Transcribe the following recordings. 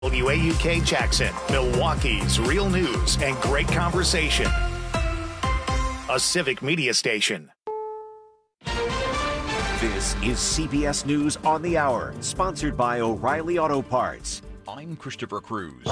WAUK Jackson, Milwaukee's real news and great conversation. A civic media station. This is CBS News on the Hour, sponsored by O'Reilly Auto Parts. I'm Christopher Cruz.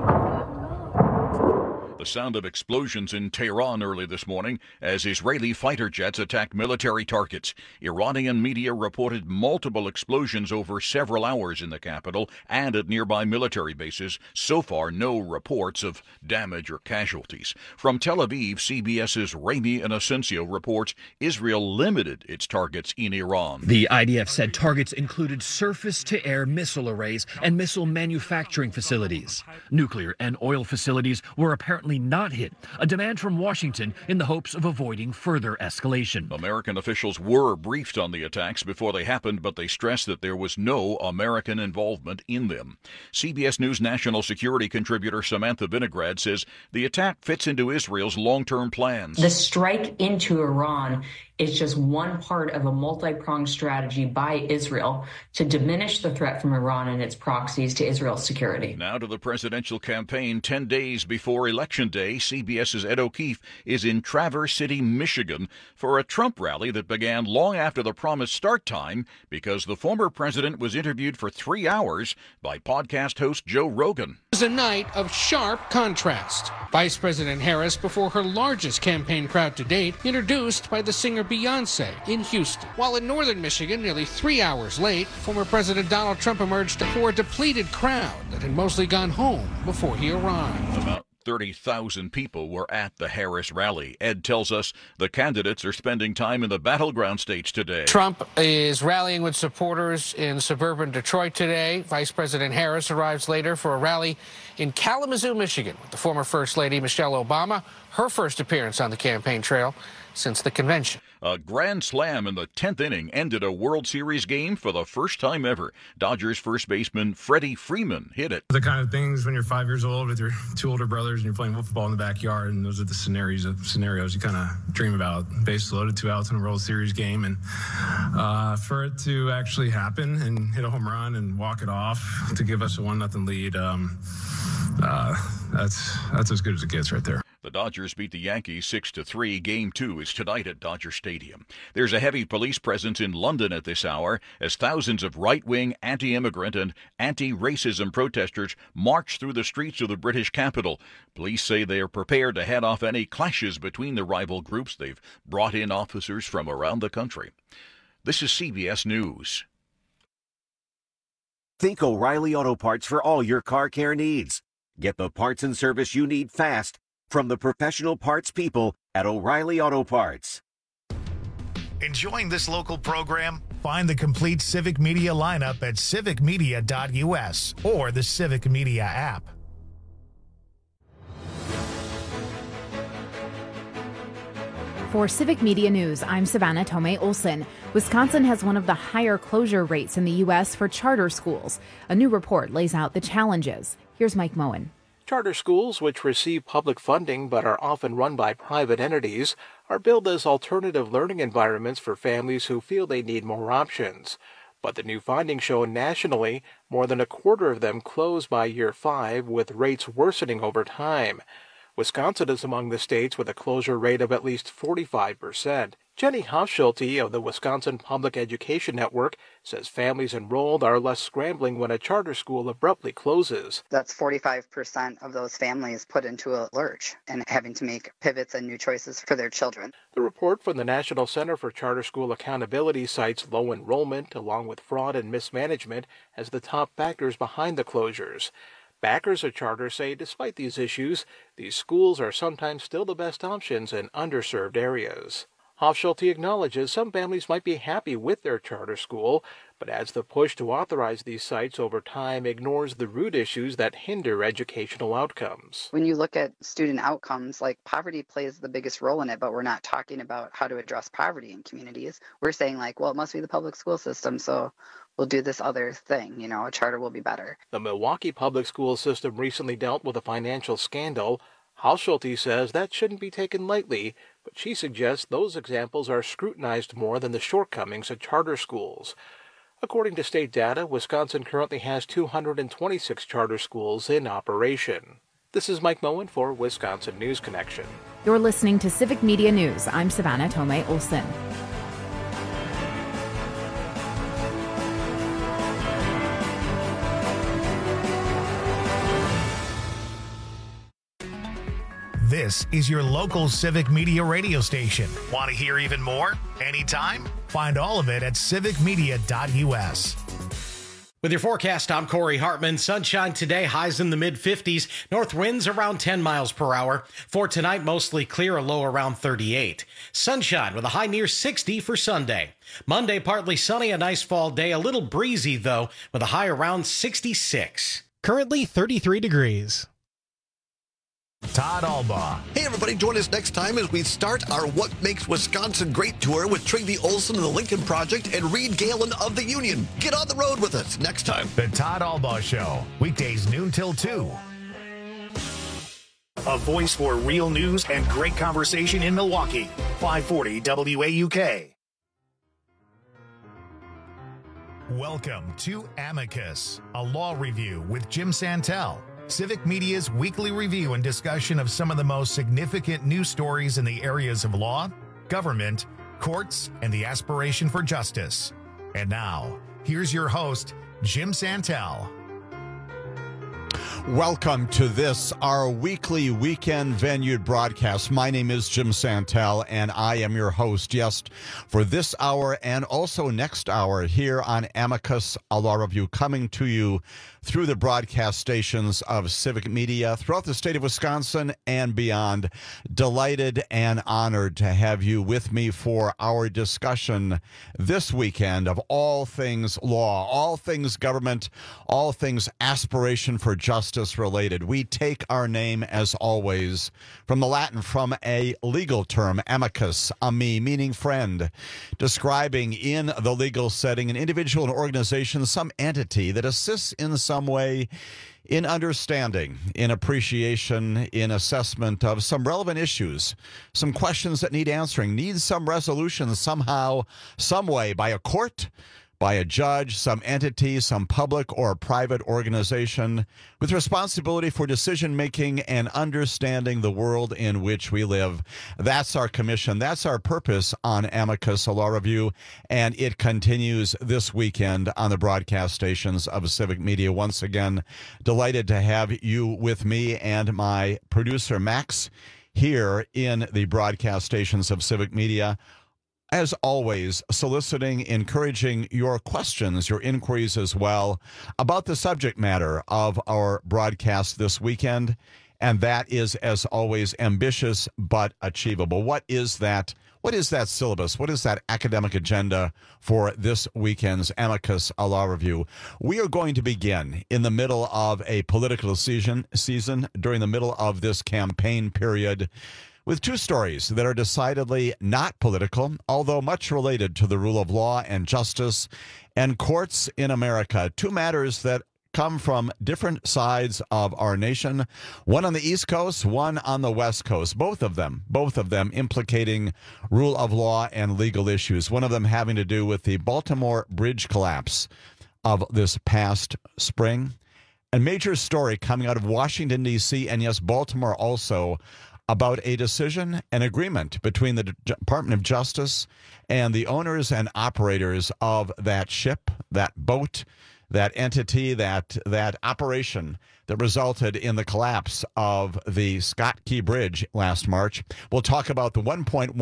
The sound of explosions in Tehran early this morning as Israeli fighter jets attacked military targets. Iranian media reported multiple explosions over several hours in the capital and at nearby military bases. So far, no reports of damage or casualties. From Tel Aviv, CBS's Rami Inocencio reports Israel limited its targets in Iran. The IDF said targets included surface-to-air missile arrays and missile manufacturing facilities. Nuclear and oil facilities were apparently not hit, a demand from Washington in the hopes of avoiding further escalation. American officials were briefed on the attacks before they happened, but they stressed that there was no American involvement in them. CBS News national security contributor Samantha Vinograd says the attack fits into Israel's long-term plans. The strike into Iran is just one part of a multi-pronged strategy by Israel to diminish the threat from Iran and its proxies to Israel's security. Now to the presidential campaign. 10 days before Election Day, CBS's Ed O'Keefe is in Traverse City, Michigan, for a Trump rally that began long after the promised start time because the former president was interviewed for 3 hours by podcast host Joe Rogan. It was a night of sharp contrast. Vice President Harris, before her largest campaign crowd to date, introduced by the singer Beyonce in Houston. While in northern Michigan, nearly 3 hours late, former President Donald Trump emerged for a depleted crowd that had mostly gone home before he arrived. About 30,000 people were at the Harris rally. Ed tells us the candidates are spending time in the battleground states today. Trump is rallying with supporters in suburban Detroit today. Vice President Harris arrives later for a rally in Kalamazoo, Michigan, with the former First Lady Michelle Obama, her first appearance on the campaign trail since the convention. A grand slam in the 10th inning ended a World Series game for the first time ever. Dodgers first baseman Freddie Freeman hit it. The kind of things when you're 5 years old with your two older brothers and you're playing football in the backyard, and those are the scenarios you kind of dream about. Base loaded, 2 outs in a World Series game, and for it to actually happen and hit a home run and walk it off to give us a 1-0 lead, that's as good as it gets right there. The Dodgers beat the Yankees 6-3. Game 2 is tonight at Dodger Stadium. There's a heavy police presence in London at this hour as thousands of right-wing, anti-immigrant and anti-racism protesters march through the streets of the British capital. Police say they are prepared to head off any clashes between the rival groups. They've brought in officers from around the country. This is CBS News. Think O'Reilly Auto Parts for all your car care needs. Get the parts and service you need fast from the professional parts people at O'Reilly Auto Parts. Enjoying this local program? Find the complete Civic Media lineup at civicmedia.us or the Civic Media app. For Civic Media News, I'm Savannah Tomei Olson. Wisconsin has one of the higher closure rates in the U.S. for charter schools. A new report lays out the challenges. Here's Mike Moen. Charter schools, which receive public funding but are often run by private entities, are billed as alternative learning environments for families who feel they need more options. But the new findings show nationally, more than a quarter of them close by year 5, with rates worsening over time. Wisconsin is among the states with a closure rate of at least 45%. Jenny Hofschulte of the Wisconsin Public Education Network says families enrolled are less scrambling when a charter school abruptly closes. That's 45% of those families put into a lurch and having to make pivots and new choices for their children. The report from the National Center for Charter School Accountability cites low enrollment along with fraud and mismanagement as the top factors behind the closures. Backers of charters say despite these issues, these schools are sometimes still the best options in underserved areas. Hofschulte acknowledges some families might be happy with their charter school, but adds the push to authorize these sites over time ignores the root issues that hinder educational outcomes. When you look at student outcomes, like poverty plays the biggest role in it, but we're not talking about how to address poverty in communities. We're saying like, well, it must be the public school system, so we'll do this other thing, a charter will be better. The Milwaukee public school system recently dealt with a financial scandal. Hofschulte says that shouldn't be taken lightly, but she suggests those examples are scrutinized more than the shortcomings at charter schools. According to state data, Wisconsin currently has 226 charter schools in operation. This is Mike Moen for Wisconsin News Connection. You're listening to Civic Media News. I'm Savannah Tomei Olson. This is your local Civic Media radio station. Want to hear even more? Anytime? Find all of it at civicmedia.us. With your forecast, I'm Corey Hartman. Sunshine today, highs in the mid-50s. North winds around 10 miles per hour. For tonight, mostly clear, a low around 38. Sunshine with a high near 60 for Sunday. Monday, partly sunny, a nice fall day. A little breezy, though, with a high around 66. Currently 33 degrees. Todd Albaugh. Hey, everybody, join us next time as we start our What Makes Wisconsin Great tour with Trygve Olsen of the Lincoln Project and Reed Galen of the Union. Get on the road with us next time. The Todd Albaugh Show, weekdays noon till 2. A voice for real news and great conversation in Milwaukee. 540 WAUK. Welcome to Amicus, a law review with Jim Santel. Civic Media's weekly review and discussion of some of the most significant news stories in the areas of law, government, courts, and the aspiration for justice. And now, here's your host, Jim Santel. Welcome to this, our weekly weekend venued broadcast. My name is Jim Santel, and I am your host, yes, for this hour and also next hour here on Amicus, a law review coming to you through the broadcast stations of Civic Media throughout the state of Wisconsin and beyond. Delighted and honored to have you with me for our discussion this weekend of all things law, all things government, all things aspiration for justice related. We take our name, as always, from the Latin, from a legal term, amicus, ami, meaning friend, describing in the legal setting an individual, an organization, some entity that assists in some way in understanding, in appreciation, in assessment of some relevant issues, some questions that need answering, need some resolution somehow, some way, by a court, by a judge, some entity, some public or private organization with responsibility for decision-making and understanding the world in which we live. That's our commission. That's our purpose on Amicus, a law review, and it continues this weekend on the broadcast stations of Civic Media. Once again, delighted to have you with me and my producer, Max, here in the broadcast stations of Civic Media. As always, soliciting, encouraging your questions, your inquiries as well about the subject matter of our broadcast this weekend. And that is, as always, ambitious but achievable. What is that? What is that syllabus? What is that academic agenda for this weekend's Amicus, a law review? We are going to begin in the middle of a political season, during the middle of this campaign period, with two stories that are decidedly not political, although much related to the rule of law and justice and courts in America. Two matters that come from different sides of our nation, one on the East Coast, one on the West Coast, both of them implicating rule of law and legal issues, one of them having to do with the Baltimore bridge collapse of this past spring. A major story coming out of Washington, D.C., and yes, Baltimore also, about a decision, an agreement between the Department of Justice and the owners and operators of that ship, that boat, that entity, that operation that resulted in the collapse of the Scott Key Bridge last March. We'll talk about the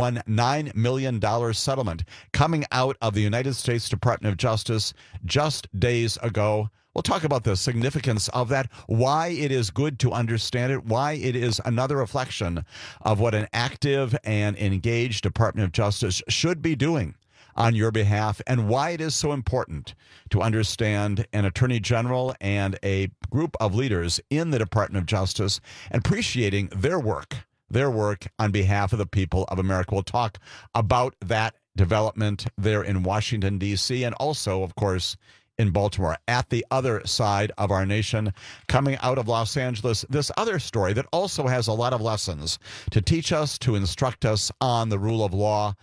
$1.19 million settlement coming out of the United States Department of Justice just days ago. We'll talk about the significance of that, why it is good to understand it, why it is another reflection of what an active and engaged Department of Justice should be doing on your behalf, and why it is so important to understand an Attorney General and a group of leaders in the Department of Justice and appreciating their work on behalf of the people of America. We'll talk about that development there in Washington, D.C., and also, of course, in Baltimore. At the other side of our nation, coming out of Los Angeles, this other story that also has a lot of lessons to teach us, to instruct us on the rule of law,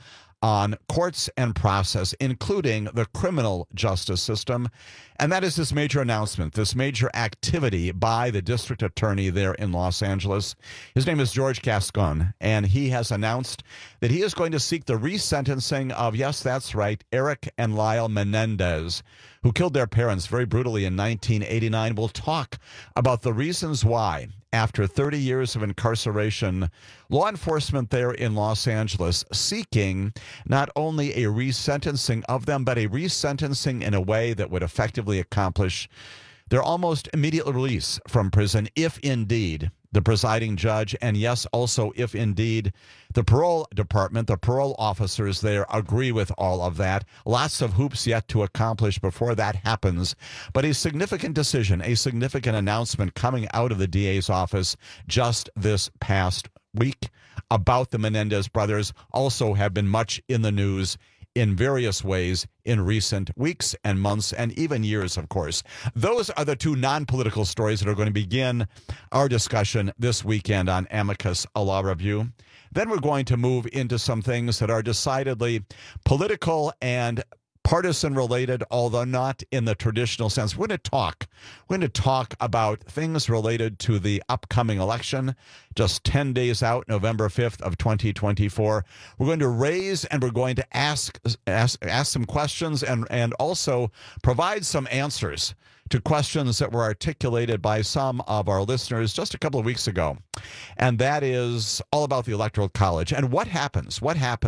on courts and process, including the criminal justice system. And that is this major announcement, this major activity by the district attorney there in Los Angeles. His name is George Gascon, and he has announced that he is going to seek the resentencing of, yes, that's right, Eric and Lyle Menendez, who killed their parents very brutally in 1989. We'll talk about the reasons why, after 30 years of incarceration, law enforcement there in Los Angeles seeking not only a resentencing of them, but a resentencing in a way that would effectively accomplish their almost immediate release from prison, if indeed the presiding judge, and yes, also if indeed the parole department, the parole officers there agree with all of that. Lots of hoops yet to accomplish before that happens. But a significant decision, a significant announcement coming out of the DA's office just this past week about the Menendez brothers also have been much in the news in various ways in recent weeks and months and even years, of course. Those are the two non-political stories that are going to begin our discussion this weekend on Amicus, a Law Review. Then we're going to move into some things that are decidedly political and partisan related, although not in the traditional sense. We're going to talk about things related to the upcoming election, just 10 days out, November 5th of 2024. We're going to raise and we're going to ask some questions and also provide some answers to questions that were articulated by some of our listeners just a couple of weeks ago. And that is all about the Electoral College and what happens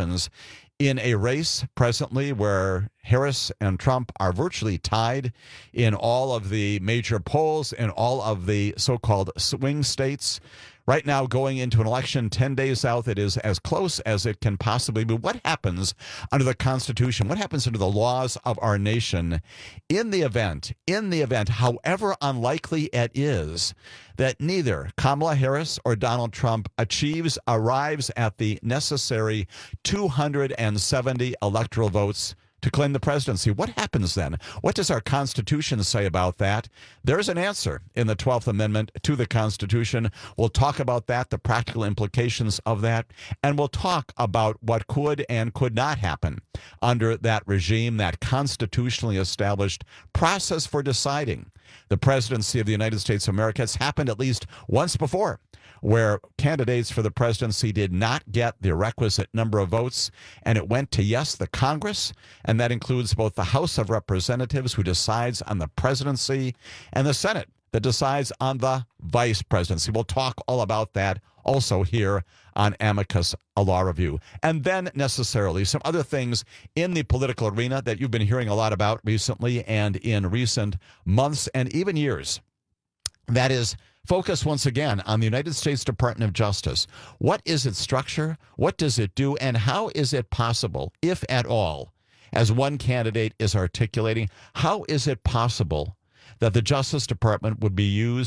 in a race presently where Harris and Trump are virtually tied in all of the major polls in all of the so-called swing states. Right now, going into an election 10 days out, it is as close as it can possibly be. What happens under the Constitution? What happens under the laws of our nation in the event, however unlikely it is, that neither Kamala Harris or Donald Trump arrives at the necessary 270 electoral votes to claim the presidency? What happens then? What does our Constitution say about that? There's an answer in the 12th Amendment to the Constitution. We'll talk about that, the practical implications of that, and we'll talk about what could and could not happen under that regime, that constitutionally established process for deciding the presidency of the United States of America. It's happened at least once before, where candidates for the presidency did not get the requisite number of votes, and it went to, yes, the Congress, and that includes both the House of Representatives, who decides on the presidency, and the Senate, that decides on the vice presidency. We'll talk all about that also here on Amicus, a Law Review. And then necessarily some other things in the political arena that you've been hearing a lot about recently and in recent months and even years. That is, focus once again on the United States Department of Justice. What is its structure? What does it do? And how is it possible, if at all, as one candidate is articulating, how is it possible that the Justice Department could be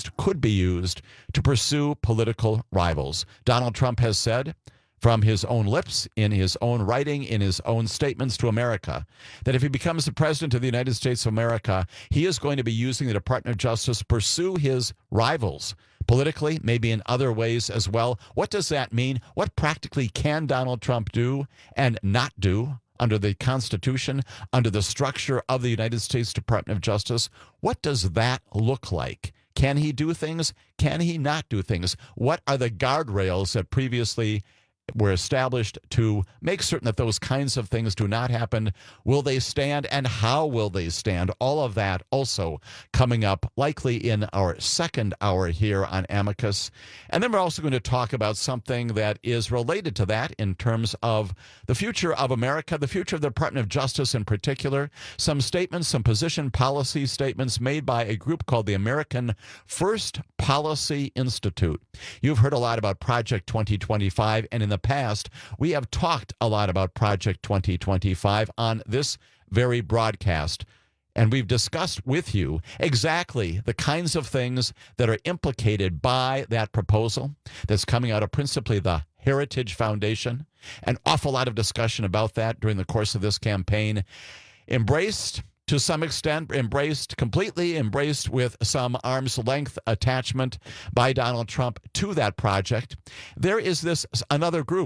used to pursue political rivals? Donald Trump has said, from his own lips, in his own writing, in his own statements to America, that if he becomes the president of the United States of America, he is going to be using the Department of Justice to pursue his rivals politically, maybe in other ways as well. What does that mean? What practically can Donald Trump do and not do under the Constitution, under the structure of the United States Department of Justice? What does that look like? Can he do things? Can he not do things? What are the guardrails that previously were established to make certain that those kinds of things do not happen? Will they stand, and how will they stand? All of that also coming up likely in our second hour here on Amicus. And then we're also going to talk about something that is related to that in terms of the future of America, the future of the Department of Justice in particular. Some statements, some position policy statements made by a group called the American First Policy Institute. You've heard a lot about Project 2025, and in the past, we have talked a lot about Project 2025 on this very broadcast. And we've discussed with you exactly the kinds of things that are implicated by that proposal that's coming out of principally the Heritage Foundation. An awful lot of discussion about that during the course of this campaign. Embraced to some extent, completely embraced with some arm's length attachment by Donald Trump to that project. There is another group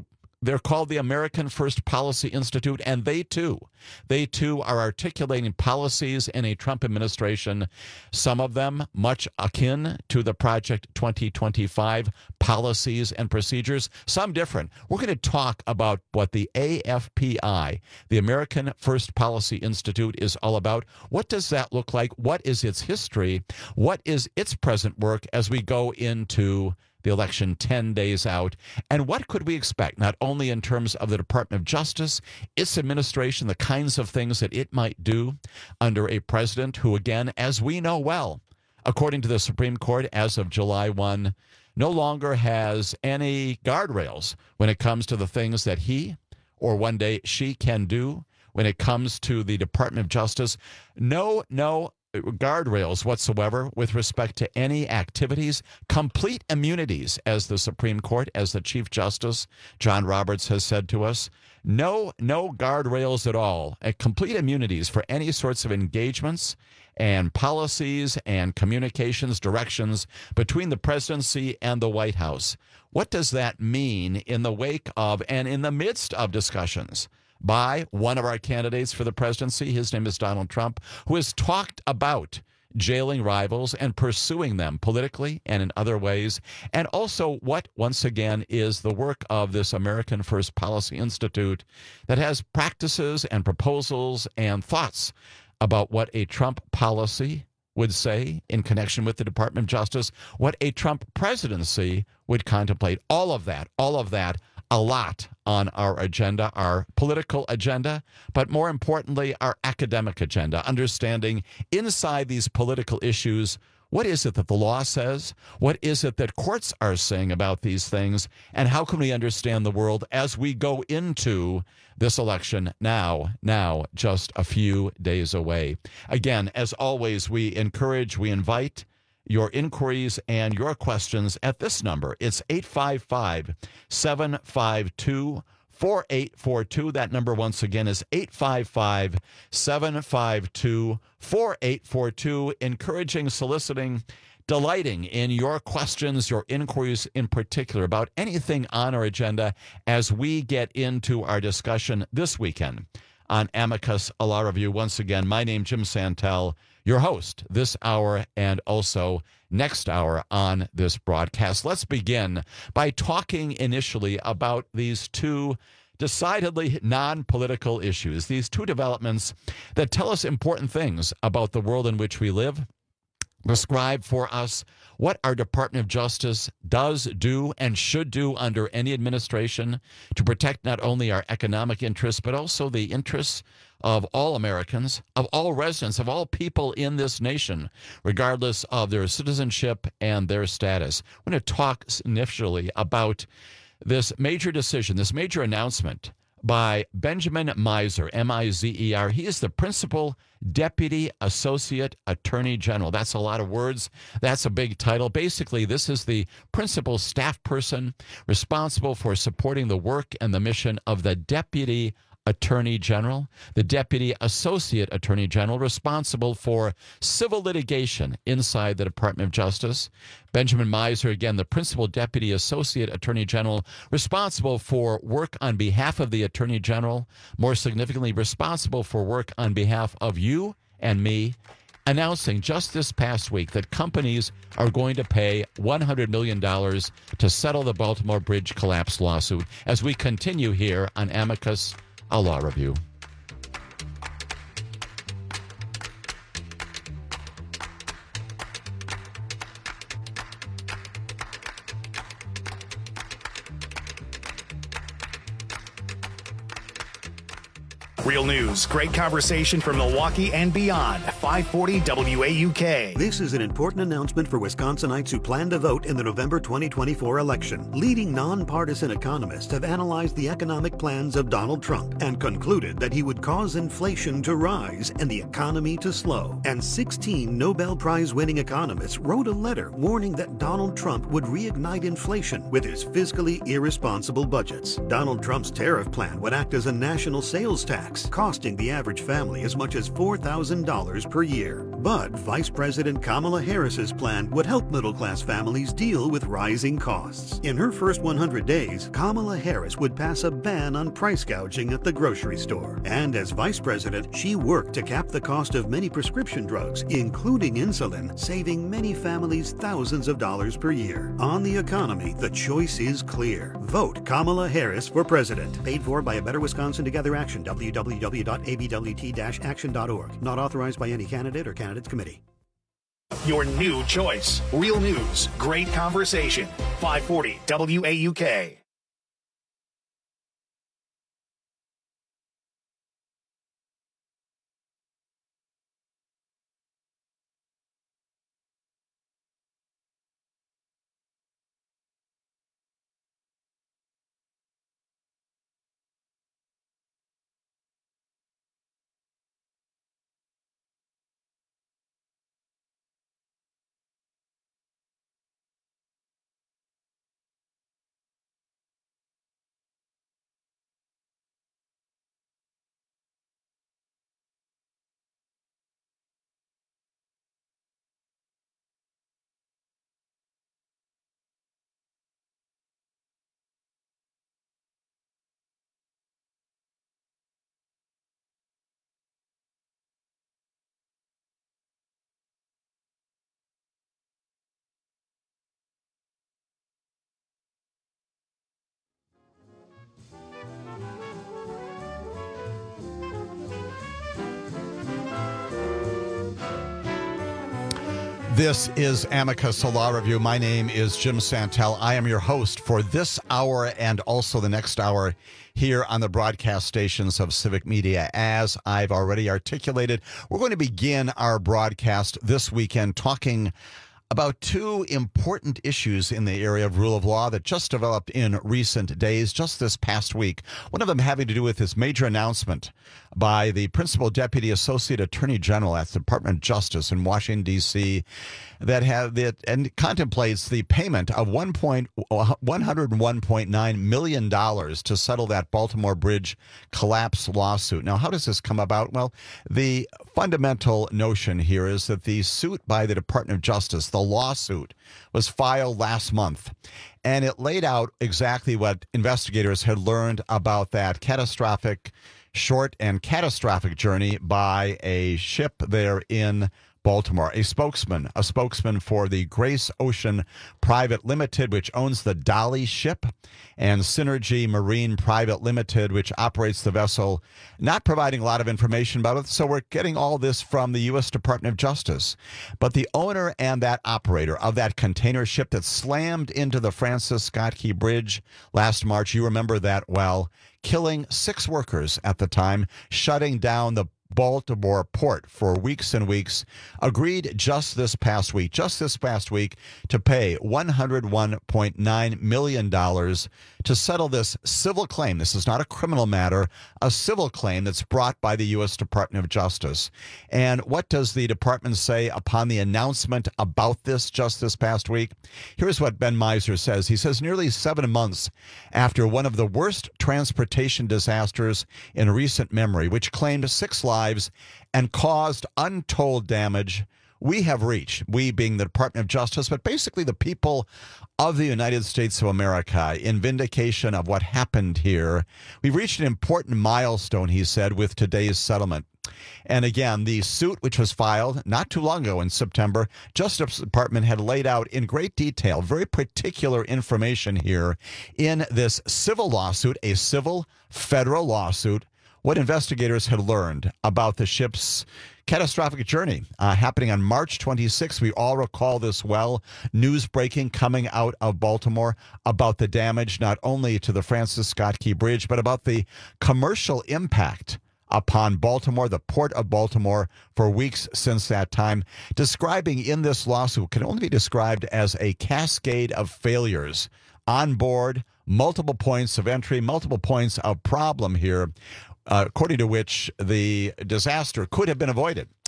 They're called the American First Policy Institute, and they too are articulating policies in a Trump administration, some of them much akin to the Project 2025 policies and procedures, some different. We're going to talk about what the AFPI, the American First Policy Institute, is all about. What does that look like? What is its history? What is its present work as we go into the election 10 days out? And what could we expect, not only in terms of the Department of Justice, its administration, the kinds of things that it might do under a president who, again, as we know well, according to the Supreme Court as of July 1, no longer has any guardrails when it comes to the things that he or one day she can do when it comes to the Department of Justice. No guardrails whatsoever with respect to any activities, complete immunities, as the Supreme Court, as the Chief Justice John Roberts has said to us. No guardrails at all, complete immunities for any sorts of engagements and policies and communications directions between the presidency and the White House. What does that mean in the wake of and in the midst of discussions by one of our candidates for the presidency? His name is Donald Trump, who has talked about jailing rivals and pursuing them politically and in other ways. And also what, once again, is the work of this American First Policy Institute that has practices and proposals and thoughts about what a Trump policy would say in connection with the Department of Justice, what a Trump presidency would contemplate. All of that, a lot on our agenda, our political agenda, but more importantly, our academic agenda, understanding inside these political issues, what is it that the law says? What is it that courts are saying about these things? And how can we understand the world as we go into this election now, just a few days away? Again, as always, we invite your inquiries and your questions at this number. It's 855-752-4842. That number, once again, is 855-752-4842. Encouraging, soliciting, delighting in your questions, your inquiries in particular about anything on our agenda as we get into our discussion this weekend on Amicus, a Law Review. Once again, my name, Jim Santel, your host this hour and also next hour on this broadcast. Let's begin by talking initially about these two decidedly non-political issues, these two developments that tell us important things about the world in which we live, describe for us what our Department of Justice does do and should do under any administration to protect not only our economic interests, but also the interests of all Americans, of all residents, of all people in this nation, regardless of their citizenship and their status. We're going to talk initially about this major decision, this major announcement by Benjamin Mizer, M-I-Z-E-R. He is the Principal Deputy Associate Attorney General. That's a lot of words. That's a big title. Basically, this is the principal staff person responsible for supporting the work and the mission of the Deputy Attorney General, the Deputy Associate Attorney General responsible for civil litigation inside the Department of Justice. Benjamin Mizer, again, the Principal Deputy Associate Attorney General responsible for work on behalf of the Attorney General, more significantly responsible for work on behalf of you and me, announcing just this past week that companies are going to pay $100 million to settle the Baltimore Bridge collapse lawsuit as we continue here on Amicus, a Law Review. Real news, great conversation from Milwaukee and beyond. 540 WAUK. This is an important announcement for Wisconsinites who plan to vote in the November 2024 election. Leading nonpartisan economists have analyzed the economic plans of Donald Trump and concluded that he would cause inflation to rise and the economy to slow. And 16 Nobel Prize-winning economists wrote a letter warning that Donald Trump would reignite inflation with his fiscally irresponsible budgets. Donald Trump's tariff plan would act as a national sales tax tax, costing the average family as much as $4,000 per year. But Vice President Kamala Harris's plan would help middle-class families deal with rising costs. In her first 100 days, Kamala Harris would pass a ban on price gouging at the grocery store. And as vice president, she worked to cap the cost of many prescription drugs, including insulin, saving many families thousands of dollars per year. On the economy, the choice is clear. Vote Kamala Harris for president. Paid for by A Better Wisconsin Together Action, www.abwt-action.org. Not authorized by any candidate or candidates committee. Your new choice. Real news. Great conversation. 540 WAUK. This is Amicus Law Review. My name is Jim Santel. I am your host for this hour and also the next hour here on the broadcast stations of Civic Media. As I've already articulated, we're going to begin our broadcast this weekend talking about two important issues in the area of rule of law that just developed in recent days, just this past week. One of them having to do with this major announcement by the Principal Deputy Associate Attorney General at the Department of Justice in Washington, D.C., and contemplates the payment of $101.9 million to settle that Baltimore Bridge collapse lawsuit. Now, how does this come about? Well, the fundamental notion here is that the suit by the Department of Justice, the lawsuit, was filed last month, and it laid out exactly what investigators had learned about that short and catastrophic journey by a ship there in Baltimore. A spokesman for the Grace Ocean Private Limited, which owns the Dolly ship, and Synergy Marine Private Limited, which operates the vessel, not providing a lot of information about it. So we're getting all this from the U.S. Department of Justice. But the owner and that operator of that container ship that slammed into the Francis Scott Key Bridge last March, you remember that well, killing 6 workers at the time, shutting down the Baltimore port for weeks and weeks, agreed just this past week to pay $101.9 million to settle this civil claim. This is not a criminal matter, a civil claim that's brought by the U.S. Department of Justice. And what does the department say upon the announcement about this just this past week? Here's what Ben Miser says. He says, nearly 7 months after one of the worst transportation disasters in recent memory, which claimed 6 lives and caused untold damage, we have reached, we being the Department of Justice, but basically the people of the United States of America, in vindication of what happened here, we've reached an important milestone, he said, with today's settlement. And again, the suit, which was filed not too long ago in September, Justice Department had laid out in great detail, very particular information here in this civil lawsuit, a civil federal lawsuit, what investigators had learned about the ship's catastrophic journey happening on March 26th. We all recall this well. News breaking coming out of Baltimore about the damage not only to the Francis Scott Key Bridge, but about the commercial impact upon Baltimore, the port of Baltimore, for weeks since that time. Describing in this lawsuit can only be described as a cascade of failures on board, multiple points of entry, multiple points of problem here, according to which the disaster could have been avoided.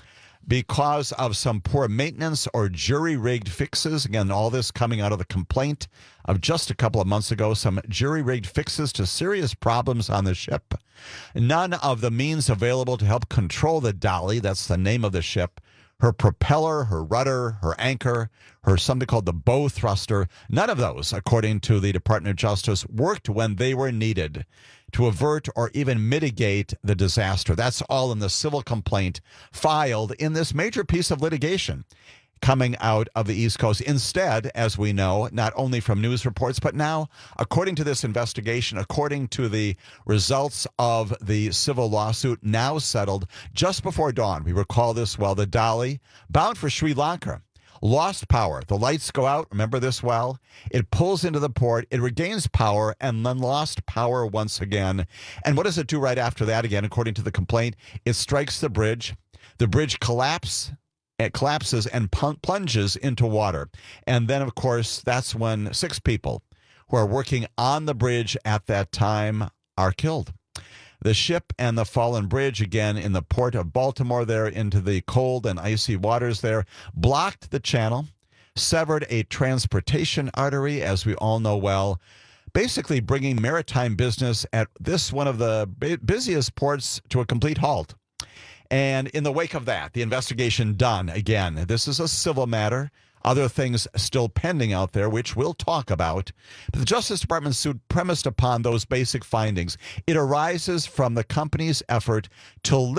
because of some poor maintenance or jury-rigged fixes. Again, all this coming out of the complaint of just a couple of months ago, some jury-rigged fixes to serious problems on the ship. None of the means available to help control the Dolly, that's the name of the ship, her propeller, her rudder, her anchor, her something called the bow thruster, none of those, according to the Department of Justice, worked when they were needed to avert or even mitigate the disaster. That's all in the civil complaint filed in this major piece of litigation coming out of the East Coast. Instead, as we know, not only from news reports, but now, according to this investigation, according to the results of the civil lawsuit now settled just before dawn, we recall this well, the Dolly, bound for Sri Lanka, lost power. The lights go out. Remember this well? It pulls into the port. It regains power and then lost power once again. And what does it do right after that? Again, according to the complaint, it strikes the bridge. The bridge collapses and plunges into water. And then, of course, that's when 6 people who are working on the bridge at that time are killed. The ship and the fallen bridge, again, in the port of Baltimore there into the cold and icy waters there, blocked the channel, severed a transportation artery, as we all know well, basically bringing maritime business at this one of the busiest ports to a complete halt. And in the wake of that, the investigation done, again, this is a civil matter, other things still pending out there, which we'll talk about. But the Justice Department suit premised upon those basic findings. It arises from the company's effort to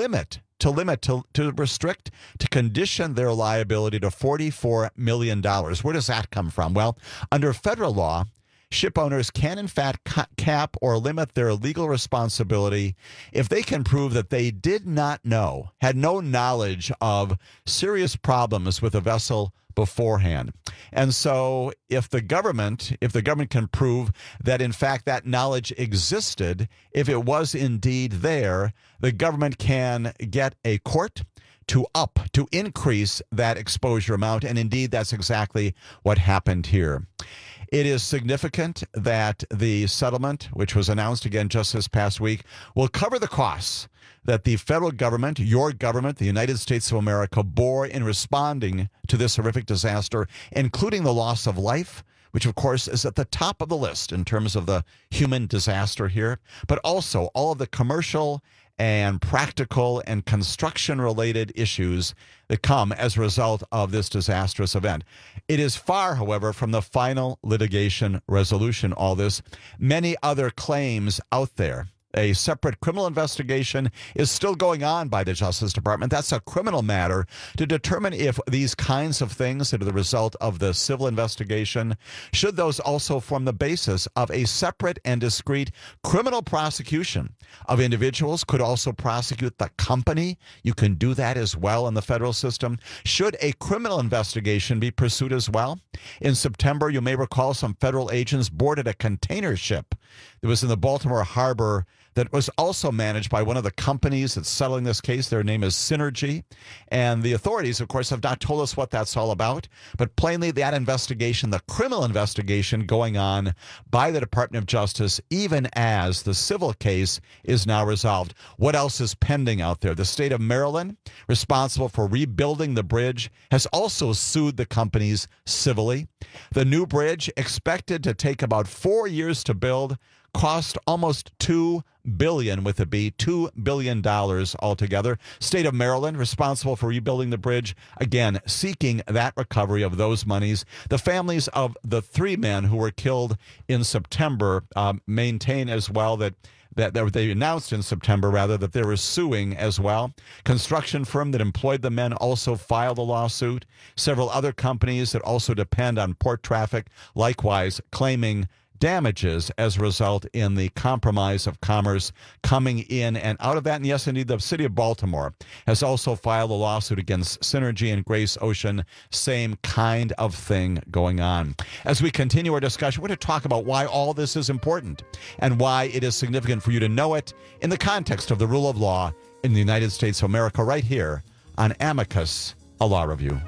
restrict, to condition their liability to $44 million. Where does that come from? Well, under federal law, ship owners can, in fact, cap or limit their legal responsibility if they can prove that they did not know, had no knowledge of serious problems with a vessel beforehand. And so if the government can prove that, in fact, that knowledge existed, if it was indeed there, the government can get a court to increase that exposure amount. And indeed, that's exactly what happened here. It is significant that the settlement, which was announced again just this past week, will cover the costs that the federal government, your government, the United States of America, bore in responding to this horrific disaster, including the loss of life, which, of course, is at the top of the list in terms of the human disaster here, but also all of the commercial and practical and construction-related issues that come as a result of this disastrous event. It is far, however, from the final litigation resolution, all this. Many other claims out there. A separate criminal investigation is still going on by the Justice Department. That's a criminal matter to determine if these kinds of things that are the result of the civil investigation, should those also form the basis of a separate and discrete criminal prosecution of individuals. Could also prosecute the company. You can do that as well in the federal system. Should a criminal investigation be pursued as well? In September, you may recall some federal agents boarded a container ship that was in the Baltimore harbor that was also managed by one of the companies that's settling this case. Their name is Synergy. And the authorities, of course, have not told us what that's all about. But plainly, that investigation, the criminal investigation going on by the Department of Justice, even as the civil case is now resolved. What else is pending out there? The state of Maryland, responsible for rebuilding the bridge, has also sued the companies civilly. The new bridge, expected to take about 4 years to build, cost almost $2 billion with a B, $2 billion altogether. State of Maryland, responsible for rebuilding the bridge, again, seeking that recovery of those monies. The families of the 3 men who were killed in September maintain as well that they announced in September, that they were suing as well. Construction firm that employed the men also filed a lawsuit. Several other companies that also depend on port traffic, likewise claiming damages as a result in the compromise of commerce coming in and out of that. And yes, indeed, the city of Baltimore has also filed a lawsuit against Synergy and Grace Ocean. Same kind of thing going on. As we continue our discussion, we're going to talk about why all this is important and why it is significant for you to know it in the context of the rule of law in the United States of America, right here on Amicus, a Law Review.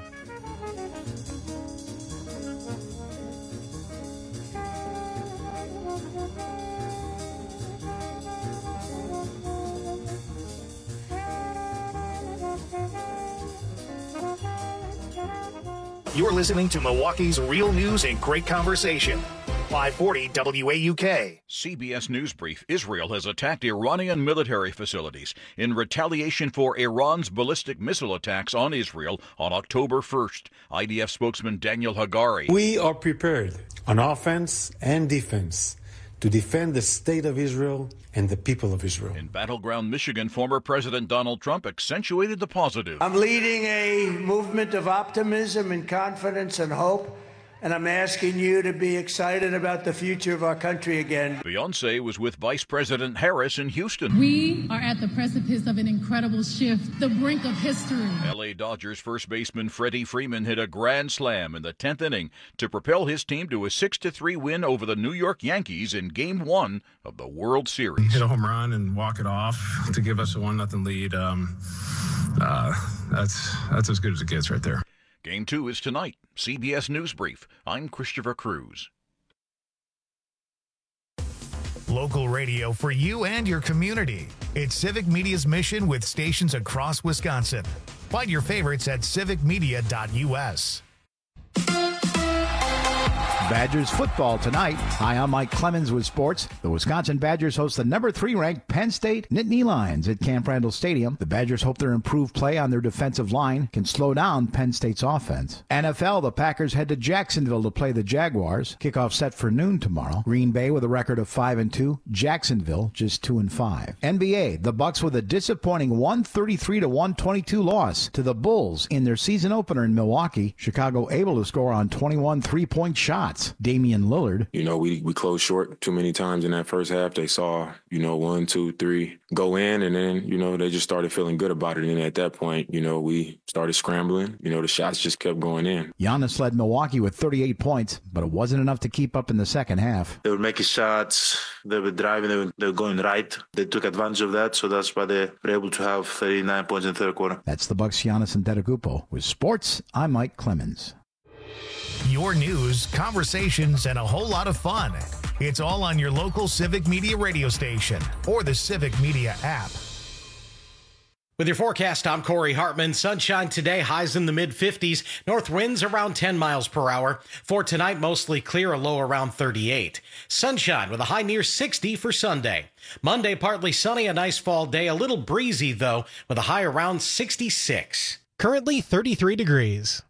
You're listening to Milwaukee's real news and great conversation. 540 WAUK. CBS News Brief. Israel has attacked Iranian military facilities in retaliation for Iran's ballistic missile attacks on Israel on October 1st. IDF spokesman Daniel Hagari. We are prepared on offense and defense to defend the state of Israel and the people of Israel. In Battleground, Michigan, former President Donald Trump accentuated the positive. I'm leading a movement of optimism and confidence and hope, and I'm asking you to be excited about the future of our country again. Beyonce was with Vice President Harris in Houston. We are at the precipice of an incredible shift, the brink of history. LA Dodgers first baseman Freddie Freeman hit a grand slam in the 10th inning to propel his team to a 6-3 win over the New York Yankees in Game 1 of the World Series. Hit a home run and walk it off to give us a 1-0 lead. That's as good as it gets right there. Game 2 is tonight. CBS News Brief. I'm Christopher Cruz. Local radio for you and your community. It's Civic Media's mission with stations across Wisconsin. Find your favorites at civicmedia.us. Badgers football tonight. Hi, I'm Mike Clemens with sports. The Wisconsin Badgers host the number 3 ranked Penn State Nittany Lions at Camp Randall Stadium. The Badgers hope their improved play on their defensive line can slow down Penn State's offense. NFL, the Packers head to Jacksonville to play the Jaguars. Kickoff set for noon tomorrow. Green Bay with a record of 5-2. Jacksonville just 2-5. NBA, the Bucks with a disappointing 133-122 loss to the Bulls in their season opener in Milwaukee. Chicago able to score on 21 3-point shots. Damian Lillard. We closed short too many times in that first half. They saw, 1, 2, 3 go in, and then, they just started feeling good about it. And at that point, we started scrambling. The shots just kept going in. Giannis led Milwaukee with 38 points, but it wasn't enough to keep up in the second half. They were making shots. They were driving. They were going right. They took advantage of that, so that's why they were able to have 39 points in the third quarter. That's the Bucks' Giannis Antetokounmpo. With sports, I'm Mike Clemens. Your news, conversations, and a whole lot of fun. It's all on your local Civic Media radio station or the Civic Media app. With your forecast, I'm Corey Hartman. Sunshine today, highs in the mid-50s. North winds around 10 miles per hour. For tonight, mostly clear, a low around 38. Sunshine with a high near 60 for Sunday. Monday, partly sunny, a nice fall day. A little breezy, though, with a high around 66. Currently 33 degrees.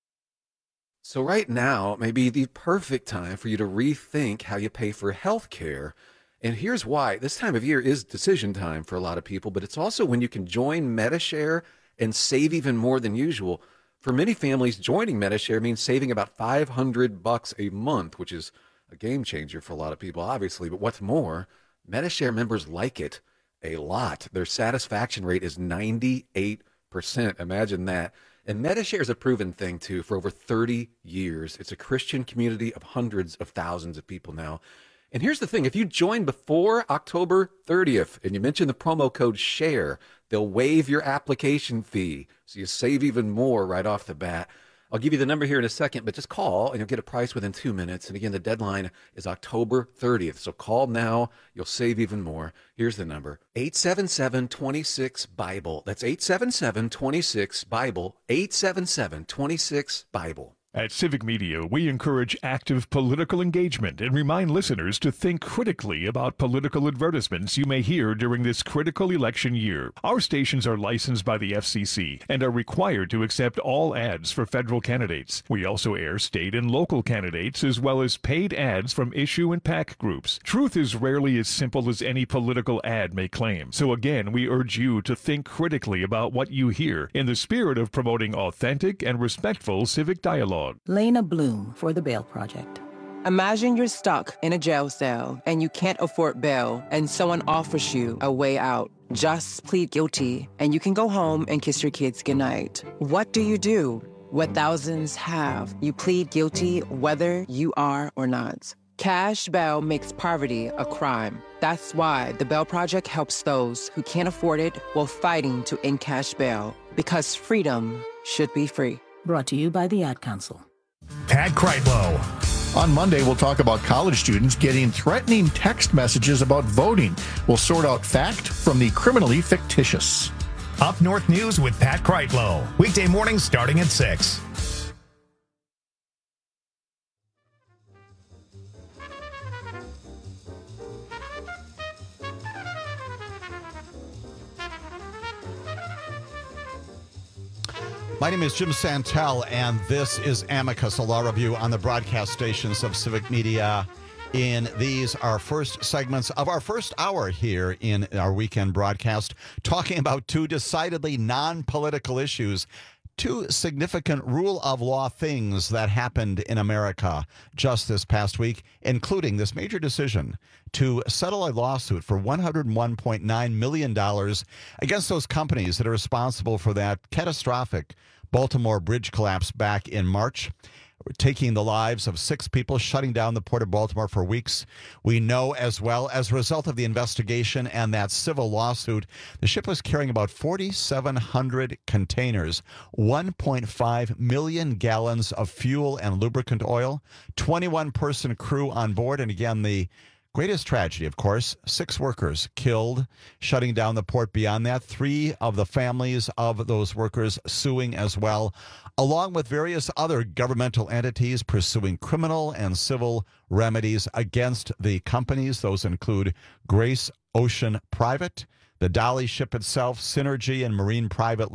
So right now may be the perfect time for you to rethink how you pay for health care. And here's why. This time of year is decision time for a lot of people, but it's also when you can join Medi-Share and save even more than usual. For many families, joining Medi-Share means saving about $500 a month, which is a game changer for a lot of people, obviously. But what's more, Medi-Share members like it a lot. Their satisfaction rate is 98%. Imagine that. And Medi-Share is a proven thing, too, for over 30 years. It's a Christian community of hundreds of thousands of people now. And here's the thing. If you join before October 30th and you mention the promo code SHARE, they'll waive your application fee. So you save even more right off the bat. I'll give you the number here in a second, but just call and you'll get a price within 2 minutes. And again, the deadline is October 30th. So call now. You'll save even more. Here's the number. 877-26-BIBLE. That's 877-26-BIBLE. 877-26-BIBLE. At Civic Media, we encourage active political engagement and remind listeners to think critically about political advertisements you may hear during this critical election year. Our stations are licensed by the FCC and are required to accept all ads for federal candidates. We also air state and local candidates as well as paid ads from issue and PAC groups. Truth is rarely as simple as any political ad may claim. So again, we urge you to think critically about what you hear in the spirit of promoting authentic and respectful civic dialogue. Lena Bloom for the Bail Project. Imagine you're stuck in a jail cell and you can't afford bail and someone offers you a way out. Just plead guilty and you can go home and kiss your kids goodnight. What do you do? What thousands have. You plead guilty whether you are or not. Cash bail makes poverty a crime. That's why the Bail Project helps those who can't afford it while fighting to end cash bail. Because freedom should be free. Brought to you by the Ad Council. Pat Kreitlow. On Monday, we'll talk about college students getting threatening text messages about voting. We'll sort out fact from the criminally fictitious. Up North News with Pat Kreitlow. Weekday mornings starting at 6. My name is Jim Santel, and this is Amicus, a law review on the broadcast stations of Civic Media. In these, our first segments of our first hour here in our weekend broadcast, talking about two decidedly non-political issues, two significant rule of law things that happened in America just this past week, including this major decision to settle a lawsuit for $101.9 million against those companies that are responsible for that catastrophic Baltimore bridge collapse back in March, taking the lives of 6 people, shutting down the port of Baltimore for weeks. We know as well, as a result of the investigation and that civil lawsuit, the ship was carrying about 4,700 containers, 1.5 million gallons of fuel and lubricant oil, 21-person crew on board, and again, the greatest tragedy, of course, 6 workers killed, shutting down the port. Beyond that, 3 of the families of those workers suing as well, along with various other governmental entities pursuing criminal and civil remedies against the companies. Those include Grace Ocean Private, the Dolly ship itself, Synergy and Marine Private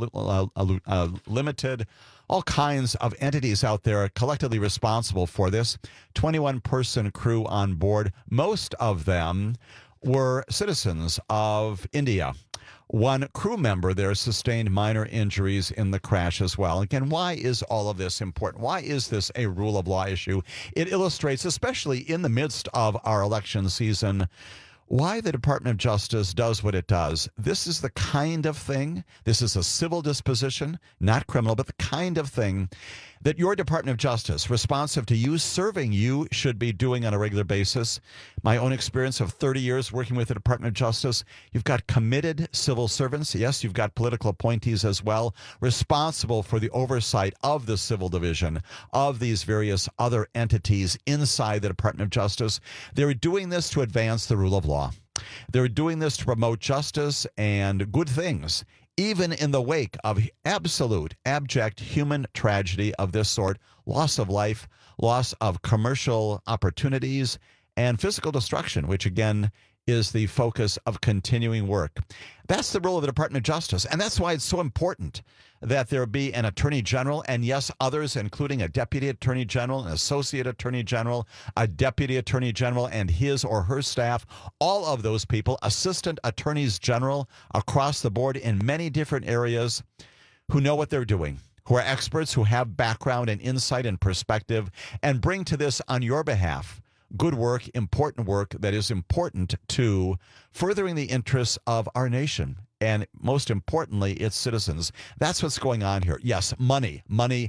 Limited, all kinds of entities out there collectively responsible for this. 21-person crew on board. Most of them were citizens of India. One crew member there sustained minor injuries in the crash as well. Again, why is all of this important? Why is this a rule of law issue? It illustrates, especially in the midst of our election season, why the Department of Justice does what it does. This is the kind of thing, this is a civil disposition, not criminal, but the kind of thing that your Department of Justice, responsive to you, serving you, should be doing on a regular basis. My own experience of 30 years working with the Department of Justice, you've got committed civil servants. Yes, you've got political appointees as well, responsible for the oversight of the civil division of these various other entities inside the Department of Justice. They're doing this to advance the rule of law. They're doing this to promote justice and good things, even in the wake of absolute, abject human tragedy of this sort, loss of life, loss of commercial opportunities, and physical destruction, which again is the focus of continuing work. That's the role of the Department of Justice, and that's why it's so important that there be an Attorney General, and yes, others, including a Deputy Attorney General, an Associate Attorney General, a Deputy Attorney General, and his or her staff, all of those people, Assistant Attorneys General across the board in many different areas who know what they're doing, who are experts, who have background and insight and perspective, and bring to this on your behalf good work, important work that is important to furthering the interests of our nation and, most importantly, its citizens. That's what's going on here. Yes, money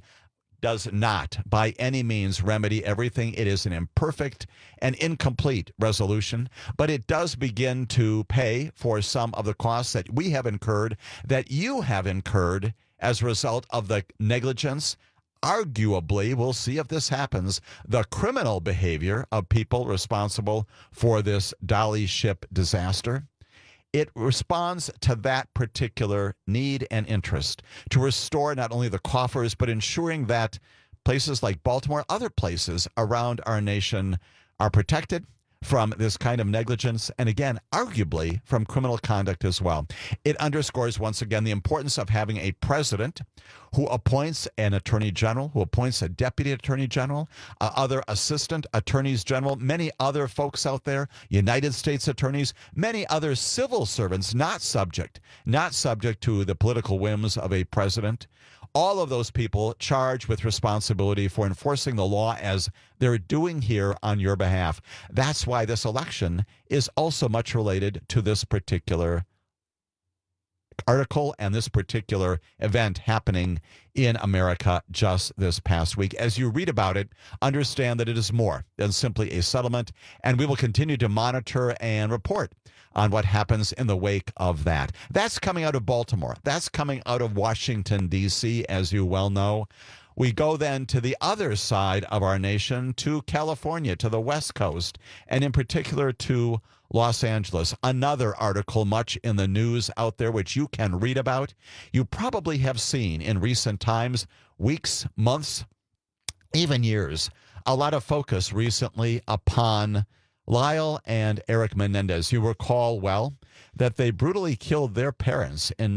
does not by any means remedy everything. It is an imperfect and incomplete resolution, but it does begin to pay for some of the costs that we have incurred, that you have incurred as a result of the negligence, arguably, we'll see if this happens, the criminal behavior of people responsible for this Dolly ship disaster. It responds to that particular need and interest to restore not only the coffers, but ensuring that places like Baltimore, other places around our nation, are protected from this kind of negligence, and again, arguably from criminal conduct as well. It underscores once again the importance of having a president who appoints an attorney general, who appoints a deputy attorney general, other assistant attorneys general, many other folks out there, United States attorneys, many other civil servants not subject to the political whims of a president. All of those people charged with responsibility for enforcing the law as they're doing here on your behalf. That's why this election is also much related to this particular article and this particular event happening in America just this past week. As you read about it, understand that it is more than simply a settlement, and we will continue to monitor and report on what happens in the wake of that. That's coming out of Baltimore. That's coming out of Washington, D.C., as you well know. We go then to the other side of our nation, to California, to the West Coast, and in particular to Los Angeles. Another article much in the news out there, which you can read about. You probably have seen in recent times, weeks, months, even years, a lot of focus recently upon Lyle and Eric Menendez, you recall well that they brutally killed their parents in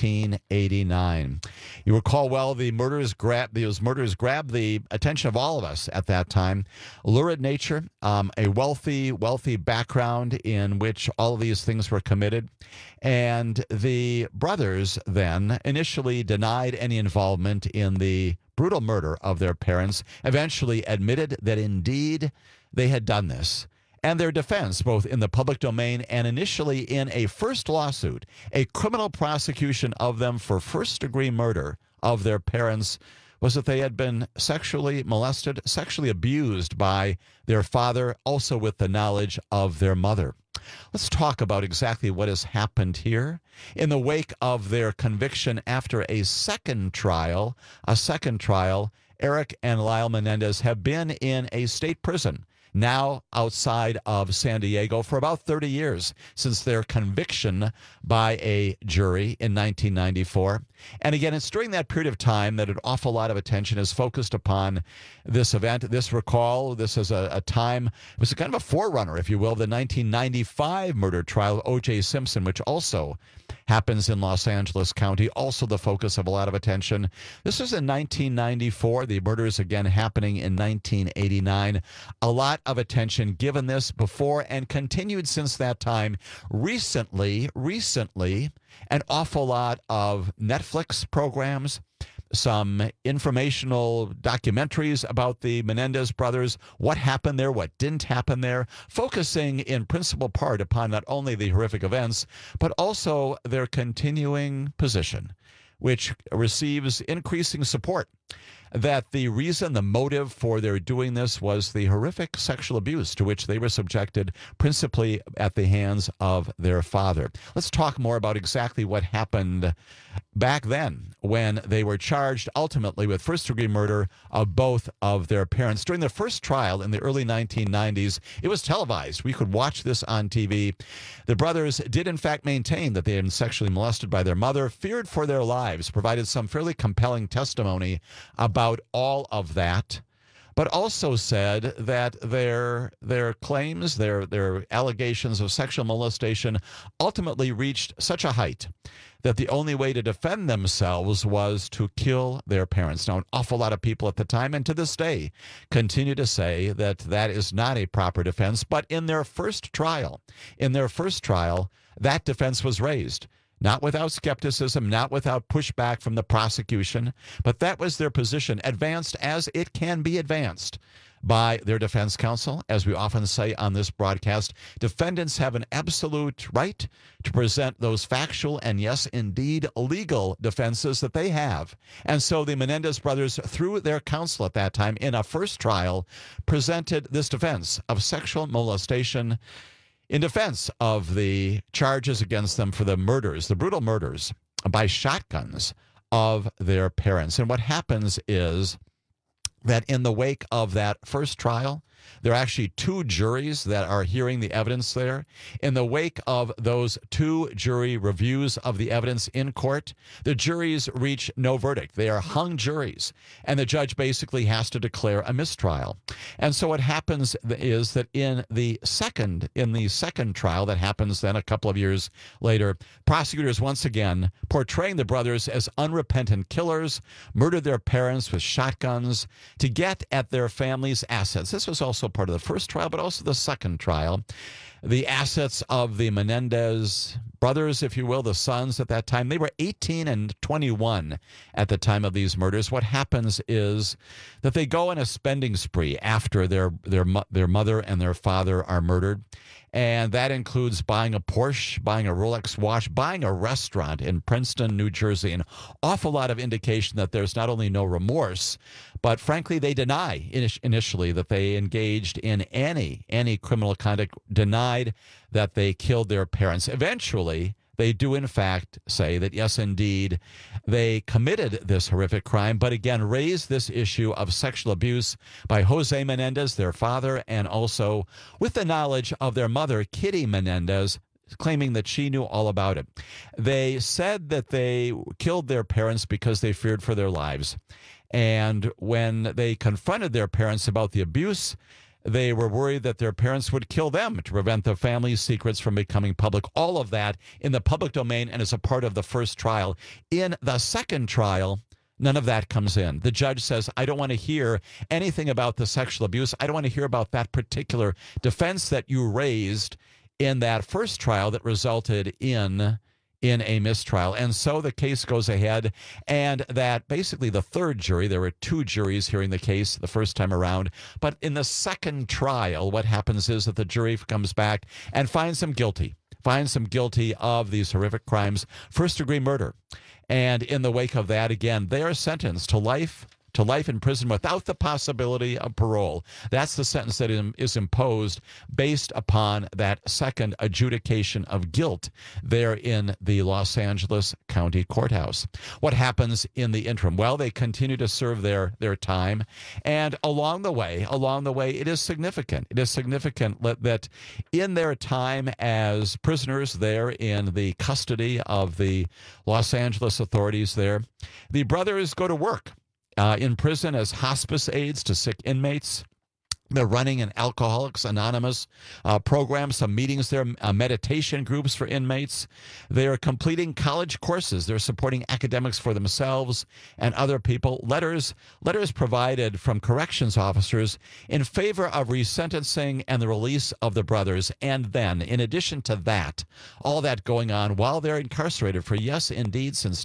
1989. You recall well those murders grabbed the attention of all of us at that time. Lurid nature, a wealthy background in which all of these things were committed. And the brothers then initially denied any involvement in the brutal murder of their parents, eventually admitted that indeed they had done this. And their defense, both in the public domain and initially in a first lawsuit, a criminal prosecution of them for first-degree murder of their parents, was that they had been sexually molested, sexually abused by their father, also with the knowledge of their mother. Let's talk about exactly what has happened here. In the wake of their conviction after a second trial, Eric and Lyle Menendez have been in a state prison, now outside of San Diego, for about 30 years since their conviction by a jury in 1994. And again, it's during that period of time that an awful lot of attention is focused upon this event. This is a time, it was a kind of a forerunner, if you will, the 1995 murder trial of O.J. Simpson, which also happens in Los Angeles County, also the focus of a lot of attention. This was in 1994. The murders again happening in 1989. A lot of attention given this before and continued since that time. Recently, an awful lot of Netflix programs, some informational documentaries about the Menendez brothers, what happened there, what didn't happen there, focusing in principal part upon not only the horrific events, but also their continuing position, which receives increasing support, that the reason, the motive for their doing this was the horrific sexual abuse to which they were subjected, principally at the hands of their father. Let's talk more about exactly what happened back then when they were charged ultimately with first-degree murder of both of their parents. During their first trial in the early 1990s, it was televised. We could watch this on TV. The brothers did in fact maintain that they had been sexually molested by their mother, feared for their lives, provided some fairly compelling testimony about all of that, but also said that their claims, their allegations of sexual molestation ultimately reached such a height that the only way to defend themselves was to kill their parents. Now, an awful lot of people at the time and to this day continue to say that that is not a proper defense, but in their first trial, that defense was raised. Not without skepticism, not without pushback from the prosecution, but that was their position, advanced as it can be advanced by their defense counsel. As we often say on this broadcast, defendants have an absolute right to present those factual and, yes, indeed, legal defenses that they have. And so the Menendez brothers, through their counsel at that time in a first trial, presented this defense of sexual molestation in defense of the charges against them for the murders, the brutal murders by shotguns of their parents. And what happens is that in the wake of that first trial, there are actually two juries that are hearing the evidence there. In the wake of those two jury reviews of the evidence in court, the juries reach no verdict. They are hung juries, and the judge basically has to declare a mistrial. And so what happens is that in the second trial that happens then a couple of years later, prosecutors once again portraying the brothers as unrepentant killers, murdered their parents with shotguns to get at their family's assets. This was also part of the first trial, but also the second trial. The assets of the Menendez brothers, if you will, the sons at that time, they were 18 and 21 at the time of these murders. What happens is that they go on a spending spree after their mother and their father are murdered. And that includes buying a Porsche, buying a Rolex watch, buying a restaurant in Princeton, New Jersey. An awful lot of indication that there's not only no remorse, but frankly, they deny initially that they engaged in any criminal conduct, denied that they killed their parents. Eventually, they do in fact say that, yes, indeed, they committed this horrific crime, but again, raised this issue of sexual abuse by Jose Menendez, their father, and also with the knowledge of their mother, Kitty Menendez, claiming that she knew all about it. They said that they killed their parents because they feared for their lives. And when they confronted their parents about the abuse, They were worried that their parents would kill them to prevent the family's secrets from becoming public. All of that in the public domain and as a part of the first trial. In the second trial, none of that comes in. The judge says, I don't want to hear anything about the sexual abuse. I don't want to hear about that particular defense that you raised in that first trial that resulted in a mistrial. And so the case goes ahead, and that basically the third jury, there were two juries hearing the case the first time around, but in the second trial, what happens is that the jury comes back and finds them guilty of these horrific crimes, first-degree murder. And in the wake of that, again, they are sentenced to life in prison without the possibility of parole. That's the sentence that is imposed based upon that second adjudication of guilt there in the Los Angeles County Courthouse. What happens in the interim? Well, they continue to serve their time, and along the way, it is significant. It is significant that in their time as prisoners there in the custody of the Los Angeles authorities there, the brothers go to work in prison as hospice aides to sick inmates. They're running an Alcoholics Anonymous program, some meetings there, meditation groups for inmates. They are completing college courses. They're supporting academics for themselves and other people. Letters provided from corrections officers in favor of resentencing and the release of the brothers. And then, in addition to that, all that going on while they're incarcerated for, yes, indeed, since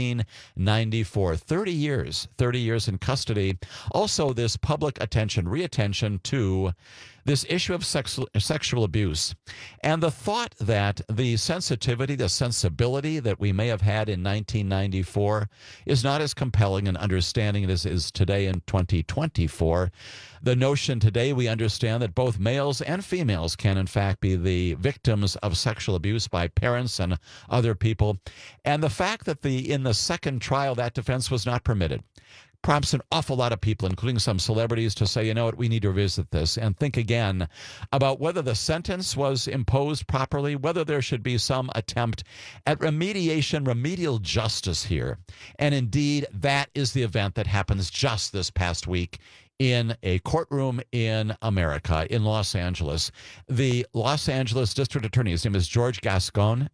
1994, 30 years in custody. Also, this public attention, reattention to this issue of sexual abuse, and the thought that the sensitivity, the sensibility that we may have had in 1994 is not as compelling and understanding as is today in 2024. The notion today, we understand that both males and females can in fact be the victims of sexual abuse by parents and other people. And the fact that in the second trial that defense was not permitted prompts an awful lot of people, including some celebrities, to say, you know what, we need to revisit this and think again about whether the sentence was imposed properly, whether there should be some attempt at remedial justice here. And indeed, that is the event that happens just this past week in a courtroom in America, in Los Angeles. The Los Angeles District Attorney, his name is George Gascon,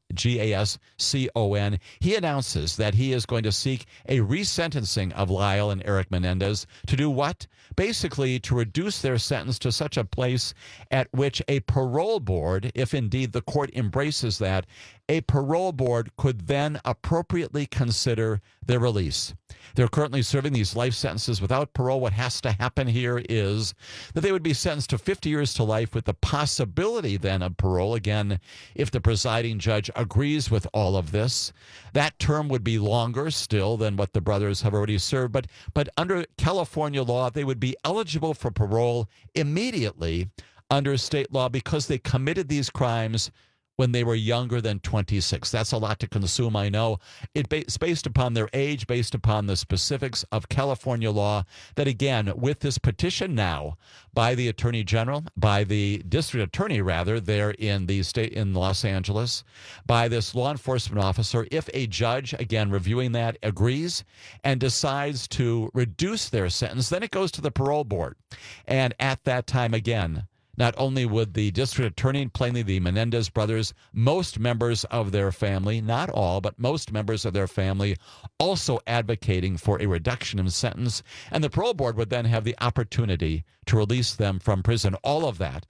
Gascon. He announces that he is going to seek a resentencing of Lyle and Eric Menendez to do what? Basically, to reduce their sentence to such a place at which a parole board, if indeed the court embraces that, a parole board could then appropriately consider their release. They're currently serving these life sentences without parole. What has to happen here is that they would be sentenced to 50 years to life with the possibility then of parole. Again, if the presiding judge agrees with all of this, that term would be longer still than what the brothers have already served. But under California law, they would be eligible for parole immediately under state law because they committed these crimes when they were younger than 26. That's a lot to consume, I know. It's based upon their age, based upon the specifics of California law, that again, with this petition now by the Attorney General, by the District Attorney rather, there in the state in Los Angeles, by this law enforcement officer, if a judge, again, reviewing that, agrees and decides to reduce their sentence, then it goes to the parole board. And at that time, again, not only would the district attorney, plainly the Menendez brothers, most members of their family, not all, but most members of their family, also advocating for a reduction in sentence, and the parole board would then have the opportunity to release them from prison. All of that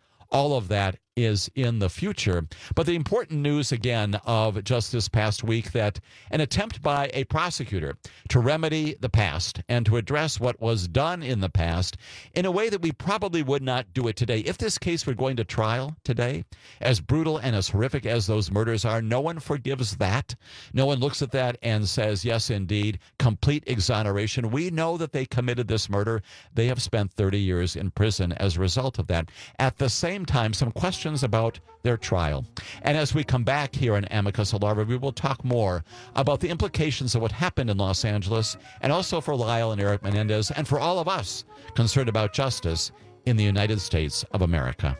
is in the future. But the important news, again, of just this past week, that an attempt by a prosecutor to remedy the past and to address what was done in the past in a way that we probably would not do it today. If this case were going to trial today, as brutal and as horrific as those murders are, no one forgives that. No one looks at that and says, yes, indeed, complete exoneration. We know that they committed this murder. They have spent 30 years in prison as a result of that. At the same time, some questions about their trial. And as we come back here on Amicus Law Review, we will talk more about the implications of what happened in Los Angeles, and also for Lyle and Eric Menendez, and for all of us concerned about justice in the United States of America.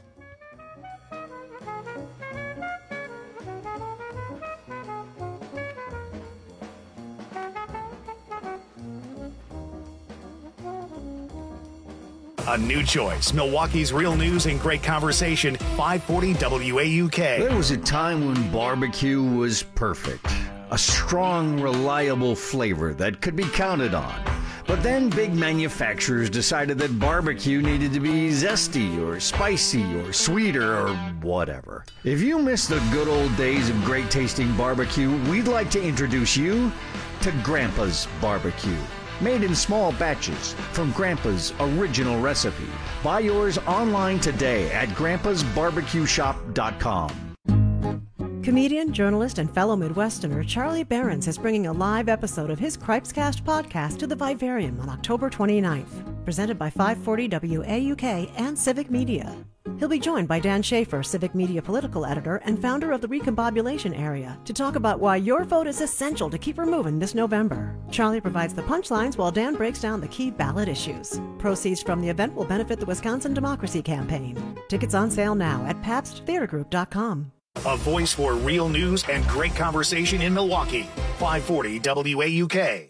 A new choice. Milwaukee's real news and great conversation. 540 WAUK. There was a time when barbecue was perfect. A strong, reliable flavor that could be counted on. But then big manufacturers decided that barbecue needed to be zesty or spicy or sweeter or whatever. If you miss the good old days of great tasting barbecue, we'd like to introduce you to Grandpa's Barbecue. Made in small batches from Grandpa's original recipe. Buy yours online today at grandpasbarbecueshop.com. Comedian, journalist, and fellow Midwesterner Charlie Behrens is bringing a live episode of his Cripescast podcast to the Vivarium on October 29th, presented by 540 WAUK and Civic Media. He'll be joined by Dan Schaefer, Civic Media political editor and founder of the Recombobulation Area, to talk about why your vote is essential to keep her moving this November. Charlie provides the punchlines while Dan breaks down the key ballot issues. Proceeds from the event will benefit the Wisconsin Democracy Campaign. Tickets on sale now at PabstTheaterGroup.com. A voice for real news and great conversation in Milwaukee. 540 WAUK.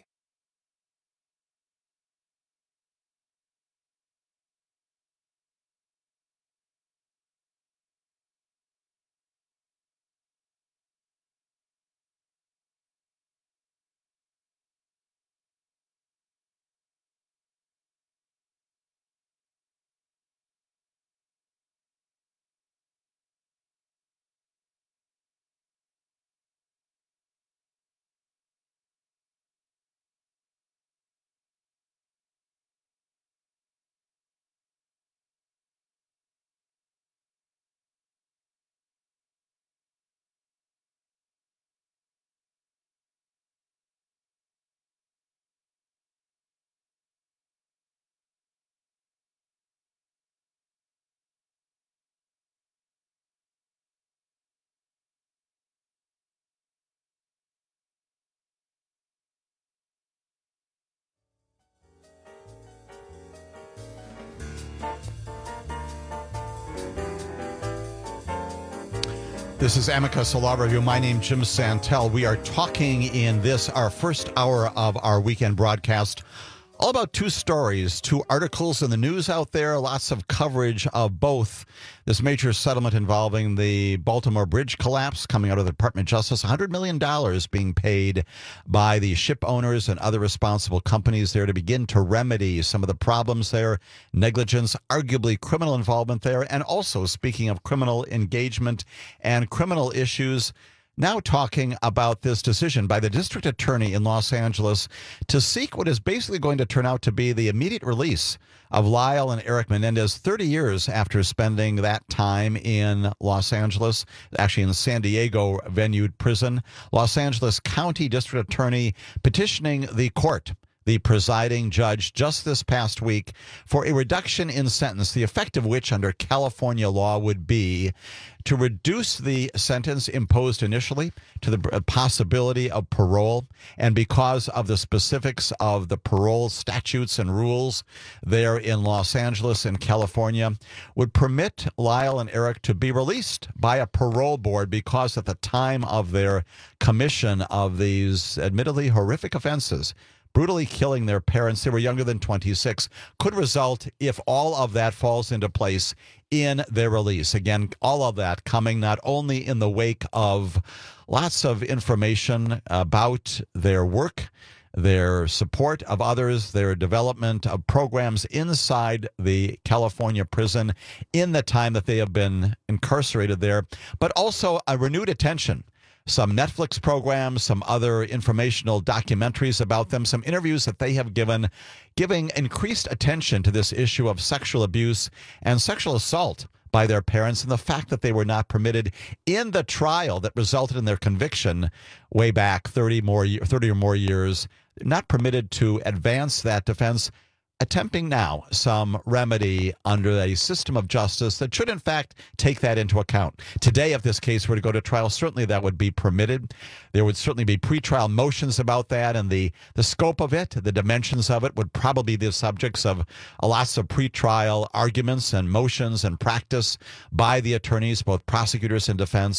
This is Amicus, a law review. My name is Jim Santel. We are talking in this, our first hour of our weekend broadcast, all about two stories, two articles in the news out there, lots of coverage of both. This major settlement involving the Baltimore Bridge collapse coming out of the Department of Justice, $100 million being paid by the ship owners and other responsible companies there to begin to remedy some of the problems there, negligence, arguably criminal involvement there, and also, speaking of criminal engagement and criminal issues, now talking about this decision by the district attorney in Los Angeles to seek what is basically going to turn out to be the immediate release of Lyle and Eric Menendez 30 years after spending that time in Los Angeles, actually in the San Diego venue prison. Los Angeles County District Attorney petitioning the court, the presiding judge, just this past week for a reduction in sentence, the effect of which under California law would be to reduce the sentence imposed initially to the possibility of parole. And because of the specifics of the parole statutes and rules there in Los Angeles and California, would permit Lyle and Eric to be released by a parole board because at the time of their commission of these admittedly horrific offenses, brutally killing their parents, they were younger than 26, could result, if all of that falls into place, in their release. Again, all of that coming not only in the wake of lots of information about their work, their support of others, their development of programs inside the California prison in the time that they have been incarcerated there, but also a renewed attention. Some Netflix programs, some other informational documentaries about them, some interviews that they have given, giving increased attention to this issue of sexual abuse and sexual assault by their parents and the fact that they were not permitted in the trial that resulted in their conviction way back 30 or more years, not permitted to advance that defense, attempting now some remedy under a system of justice that should, in fact, take that into account. Today, if this case were to go to trial, certainly that would be permitted. There would certainly be pretrial motions about that, and the scope of it, the dimensions of it, would probably be the subjects of lots of pretrial arguments and motions and practice by the attorneys, both prosecutors and defense.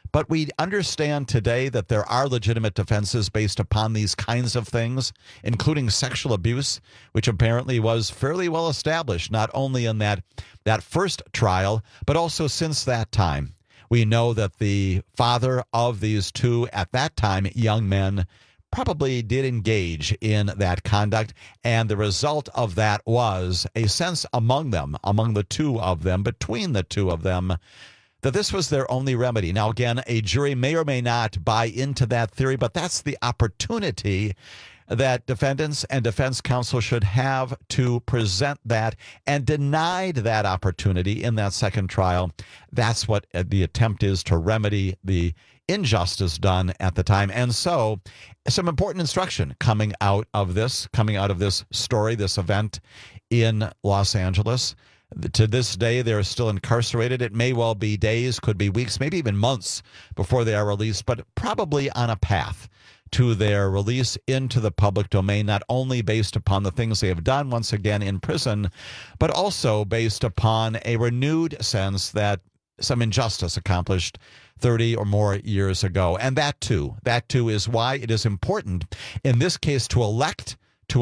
But we understand today that there are legitimate defenses based upon these kinds of things, including sexual abuse, which apparently was fairly well established, not only in that first trial, but also since that time. We know that the father of these two, at that time, young men, probably did engage in that conduct, and the result of that was a sense among them, among the two of them, between the two of them, that this was their only remedy. Now, again, a jury may or may not buy into that theory, but that's the opportunity that defendants and defense counsel should have to present that, and denied that opportunity in that second trial. That's what the attempt is, to remedy the injustice done at the time. And so some important instruction coming out of this story, this event in Los Angeles. To this day, they're still incarcerated. It may well be days, could be weeks, maybe even months before they are released, but probably on a path to their release into the public domain, not only based upon the things they have done once again in prison, but also based upon a renewed sense that some injustice accomplished 30 or more years ago. And that too is why it is important in this case to elect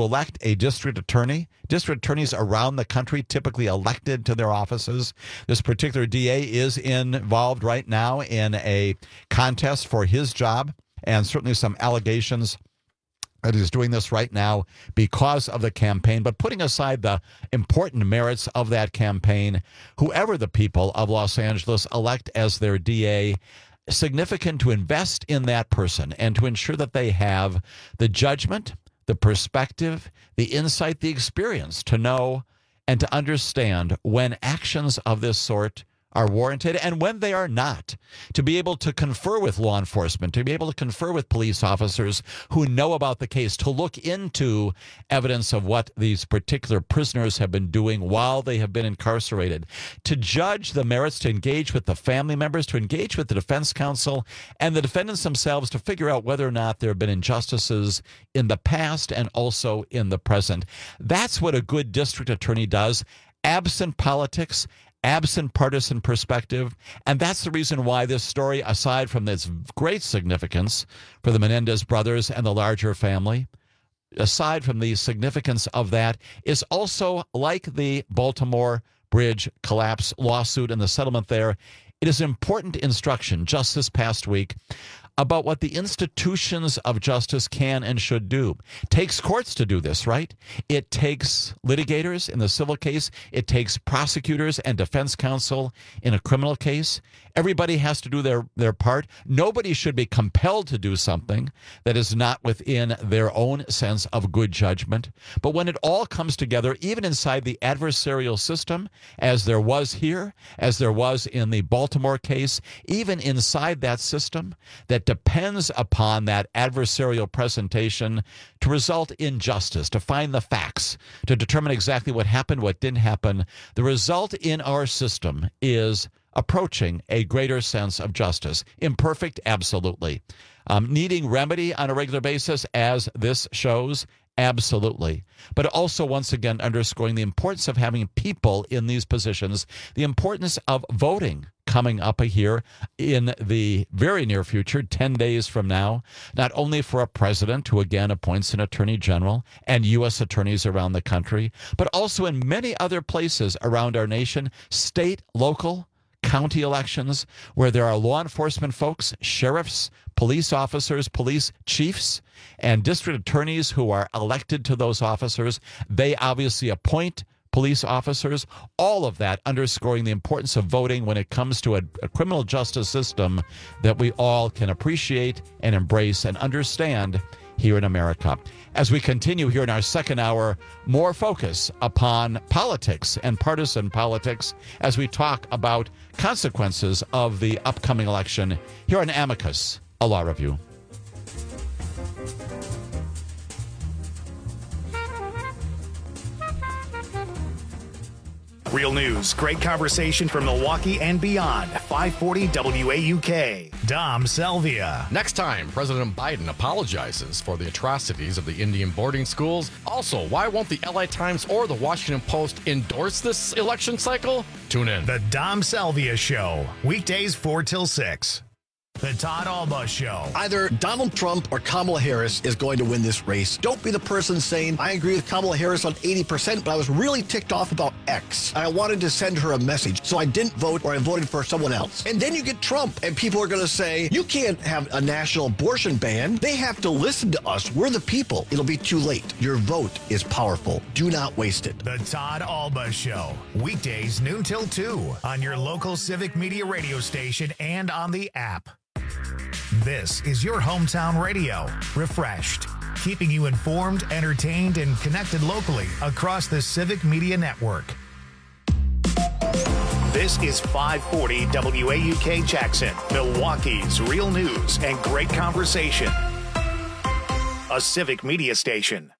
a district attorney. District attorneys around the country typically elected to their offices. This particular DA is involved right now in a contest for his job, and certainly some allegations that he's doing this right now because of the campaign. But putting aside the important merits of that campaign, whoever the people of Los Angeles elect as their DA, significant to invest in that person and to ensure that they have the judgment, the perspective, the insight, the experience to know and to understand when actions of this sort are warranted and when they are not, to be able to confer with law enforcement, to be able to confer with police officers who know about the case, to look into evidence of what these particular prisoners have been doing while they have been incarcerated, to judge the merits, to engage with the family members, to engage with the defense counsel and the defendants themselves, to figure out whether or not there have been injustices in the past and also in the present. That's what a good district attorney does, absent politics, absent partisan perspective. And that's the reason why this story, aside from its great significance for the Menendez brothers and the larger family, aside from the significance of that, is also like the Baltimore Bridge collapse lawsuit and the settlement there. It is important instruction just this past week about what the institutions of justice can and should do. It takes courts to do this, right? It takes litigators in the civil case. It takes prosecutors and defense counsel in a criminal case. Everybody has to do their part. Nobody should be compelled to do something that is not within their own sense of good judgment. But when it all comes together, even inside the adversarial system, as there was here, as there was in the Baltimore case, even inside that system that depends upon that adversarial presentation to result in justice, to find the facts, to determine exactly what happened, what didn't happen, the result in our system is approaching a greater sense of justice. Imperfect, absolutely. Needing remedy on a regular basis, as this shows, absolutely. But also, once again, underscoring the importance of having people in these positions, the importance of voting coming up here in the very near future, 10 days from now, not only for a president who again appoints an attorney general and U.S. attorneys around the country, but also in many other places around our nation, state, local, county elections, where there are law enforcement folks, sheriffs, police officers, police chiefs, and district attorneys who are elected to those officers. They obviously appoint police officers, all of that underscoring the importance of voting when it comes to a criminal justice system that we all can appreciate and embrace and understand here in America. As we continue here in our second hour, more focus upon politics and partisan politics as we talk about consequences of the upcoming election here on Amicus, a law review. Real news, great conversation from Milwaukee and beyond. 540 WAUK. Dom Salvia. Next time, President Biden apologizes for the atrocities of the Indian boarding schools. Also, why won't the LA Times or the Washington Post endorse this election cycle? Tune in. The Dom Salvia Show. Weekdays 4 till 6. The Todd Alba Show. Either Donald Trump or Kamala Harris is going to win this race. Don't be the person saying, I agree with Kamala Harris on 80%, but I was really ticked off about X. I wanted to send her a message, so I didn't vote or I voted for someone else. And then you get Trump, and people are going to say, you can't have a national abortion ban. They have to listen to us. We're the people. It'll be too late. Your vote is powerful. Do not waste it. The Todd Alba Show. Weekdays noon till 2 on your local Civic Media radio station and on the app. This is your hometown radio, refreshed, keeping you informed, entertained, and connected locally across the Civic Media Network. This is 540 WAUK Jackson, Milwaukee's real news and great conversation. A Civic Media station.